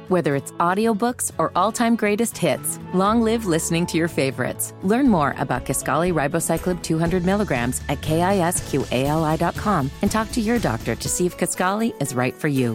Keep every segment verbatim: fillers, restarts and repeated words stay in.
Whether it's audiobooks or all-time greatest hits, long live listening to your favorites. Learn more about Kisqali Ribociclib two hundred milligrams at kisqali dot com and talk to your doctor to see if Kisqali is right for you.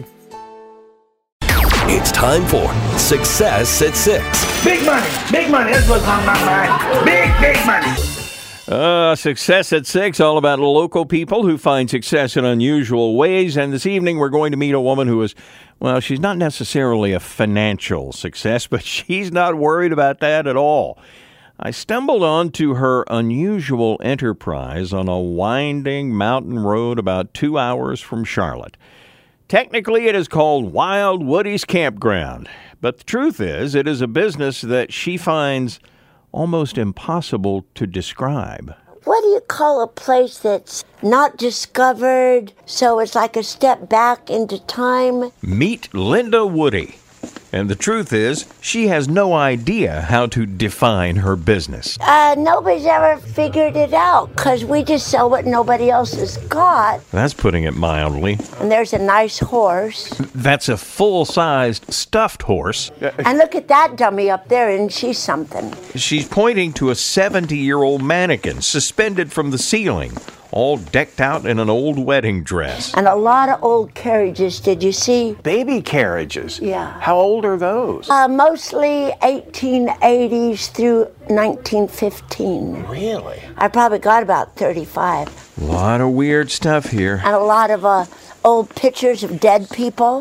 It's time for Success at Six. Big money, big money, that's what's on my mind. Big, big money. Uh, Success at Six, all about local people who find success in unusual ways. And this evening we're going to meet a woman who is, well, she's not necessarily a financial success, but she's not worried about that at all. I stumbled onto her unusual enterprise on a winding mountain road about two hours from Charlotte. Technically, it is called Wild Woody's Campground, but the truth is, it is a business that she finds almost impossible to describe. What do you call a place that's not discovered, so it's like a step back into time? Meet Linda Woody. And the truth is, she has no idea how to define her business. Uh, nobody's ever figured it out, because we just sell what nobody else has got. That's putting it mildly. And there's a nice horse. That's a full-sized stuffed horse. And look at that dummy up there, and she's something. She's pointing to a seventy-year-old mannequin suspended from the ceiling, all decked out in an old wedding dress. And a lot of old carriages, did you see? Baby carriages? Yeah. How old are those? Uh, mostly eighteen eighties through nineteen fifteen. Really? I probably got about thirty-five. A lot of weird stuff here. And a lot of uh, old pictures of dead people.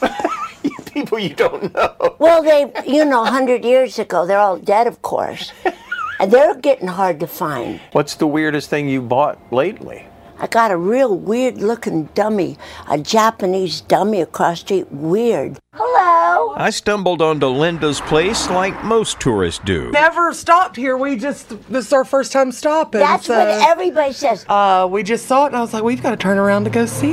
People you don't know. Well, they, you know, one hundred years ago, they're all dead, of course. And they're getting hard to find. What's the weirdest thing you bought lately? I got a real weird-looking dummy, a Japanese dummy across the street. Weird. Hello. I stumbled onto Linda's place like most tourists do. Never stopped here. We just, this is our first time stopping. That's so, what everybody says. Uh, we just saw it, and I was like, we've got to turn around to go see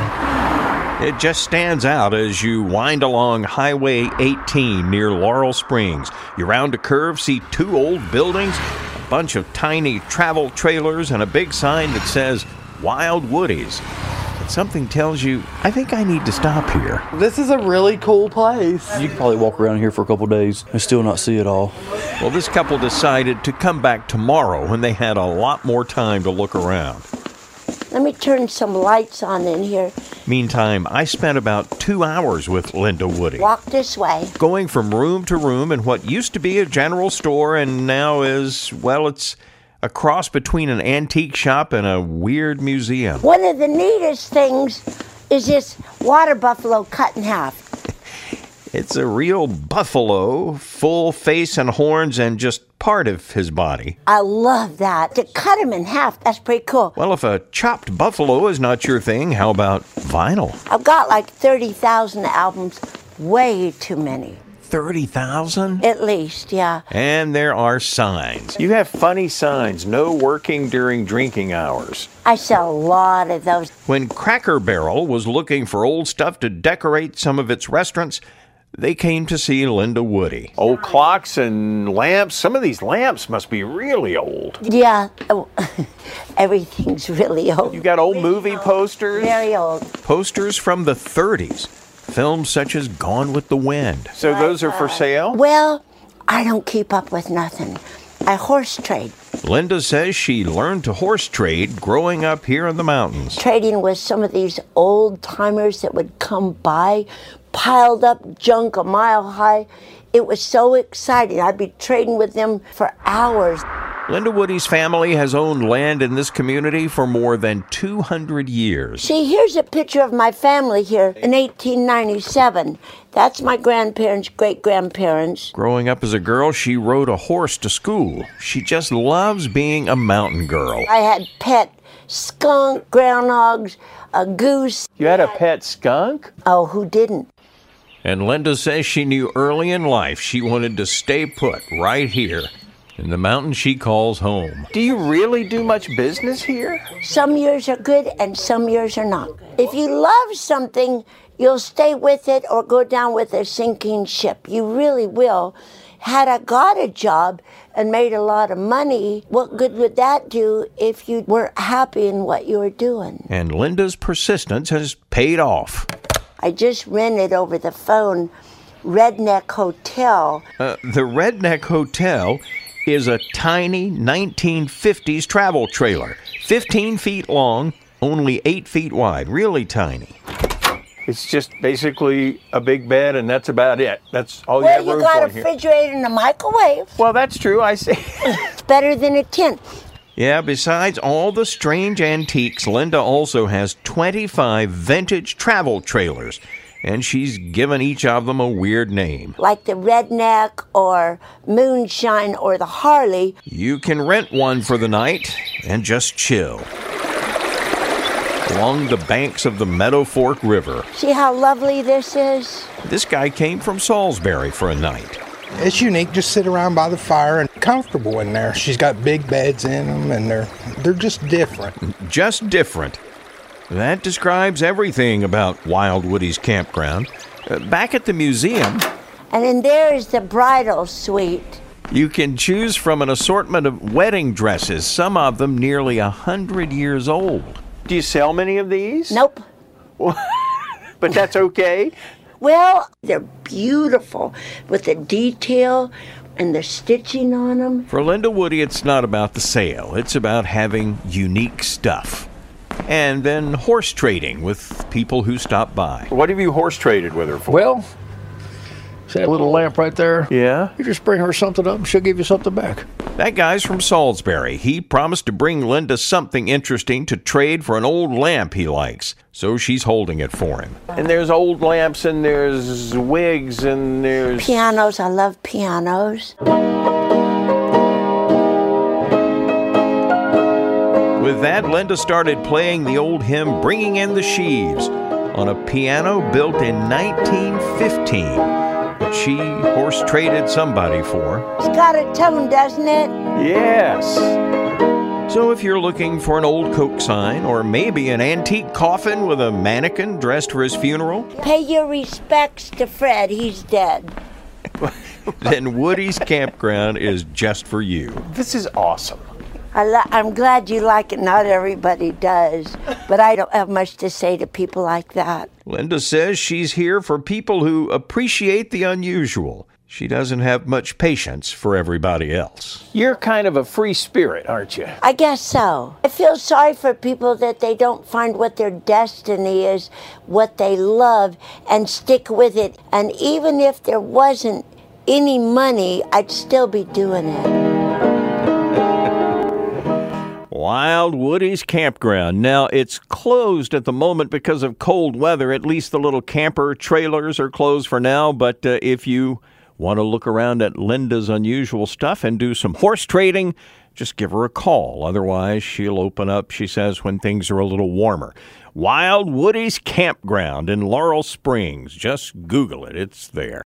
that. It just stands out as you wind along Highway eighteen near Laurel Springs. You round a curve, see two old buildings, a bunch of tiny travel trailers, and a big sign that says Wild Woody's. But something tells you, I think I need to stop here. This is a really cool place. You could probably walk around here for a couple days and still not see it all. Well, this couple decided to come back tomorrow when they had a lot more time to look around. Let me turn some lights on in here. Meantime, I spent about two hours with Linda Woody. Walk this way. Going from room to room in what used to be a general store and now is, well, it's a cross between an antique shop and a weird museum. One of the neatest things is this water buffalo cut in half. It's a real buffalo, full face and horns and just part of his body. I love that. To cut him in half, that's pretty cool. Well, if a chopped buffalo is not your thing, how about vinyl? I've got like thirty thousand albums. Way too many. thirty thousand? At least, yeah. And there are signs. You have funny signs. No working during drinking hours. I sell a lot of those. When Cracker Barrel was looking for old stuff to decorate some of its restaurants, they came to see Linda Woody. Old clocks and lamps. Some of these lamps must be really old. Yeah. Oh, everything's really old. You got old movie posters? Very old. Posters from the thirties. Films such as Gone with the Wind. So those are for sale? Well, I don't keep up with nothing. I horse trade. Linda says she learned to horse trade growing up here in the mountains. Trading with some of these old timers that would come by, piled up junk a mile high. It was so exciting. I'd be trading with them for hours. Linda Woody's family has owned land in this community for more than two hundred years. See, here's a picture of my family here in eighteen ninety-seven. That's my grandparents, great-grandparents. Growing up as a girl, she rode a horse to school. She just loves being a mountain girl. I had pet skunk, groundhogs, a goose. You had a pet skunk? Oh, who didn't? And Linda says she knew early in life she wanted to stay put right here in the mountain she calls home. Do you really do much business here? Some years are good and some years are not. If you love something, you'll stay with it or go down with a sinking ship. You really will. Had I got a job and made a lot of money, what good would that do if you weren't happy in what you were doing? And Linda's persistence has paid off. I just rented over the phone Redneck Hotel. Uh, the Redneck Hotel is a tiny nineteen fifties travel trailer, fifteen feet long, only eight feet wide, really tiny. It's just basically a big bed, and that's about it. That's all Well, you have you room got for a in here. refrigerator and a microwave. Well, that's true. I see. It's better than a tent. Yeah, besides all the strange antiques, Linda also has twenty-five vintage travel trailers, and she's given each of them a weird name. Like the Redneck or Moonshine or the Harley. You can rent one for the night and just chill along the banks of the Meadow Fork River. See how lovely this is? This guy came from Salisbury for a night. It's unique. Just sit around by the fire and comfortable in there. She's got big beds in them, and they're they're just different. Just different. That describes everything about Wild Woody's campground. Uh, back at the museum, And then there is the bridal suite. you can choose from an assortment of wedding dresses, some of them nearly a hundred years old. Do you sell many of these? Nope. But that's okay. Well, they're beautiful with the detail and the stitching on them. For Linda Woody, it's not about the sale. It's about having unique stuff. And then horse trading with people who stop by. What have you horse traded with her for? Well, see that little lamp right there? Yeah. You just bring her something up and she'll give you something back. That guy's from Salisbury. He promised to bring Linda something interesting to trade for an old lamp he likes. So she's holding it for him. And there's old lamps, and there's wigs, and there's... Pianos. I love pianos. With that, Linda started playing the old hymn, Bringing in the Sheaves, on a piano built in nineteen fifteen, that she horse traded somebody for. It's got a tone, doesn't it? Yes. So if you're looking for an old Coke sign, or maybe an antique coffin with a mannequin dressed for his funeral, Pay your respects to Fred. He's dead. then Woody's Campground is just for you. This is awesome. I li- I'm glad you like it. Not everybody does, but I don't have much to say to people like that. Linda says she's here for people who appreciate the unusual. She doesn't have much patience for everybody else. You're kind of a free spirit, aren't you? I guess so. I feel sorry for people that they don't find what their destiny is, what they love, and stick with it. And even if there wasn't any money, I'd still be doing it. Wild Woody's Campground. Now, it's closed at the moment because of cold weather. At least the little camper trailers are closed for now. But uh, if you want to look around at Linda's unusual stuff and do some horse trading, just give her a call. Otherwise, she'll open up, she says, when things are a little warmer. Wild Woody's Campground in Laurel Springs. Just Google it. It's there.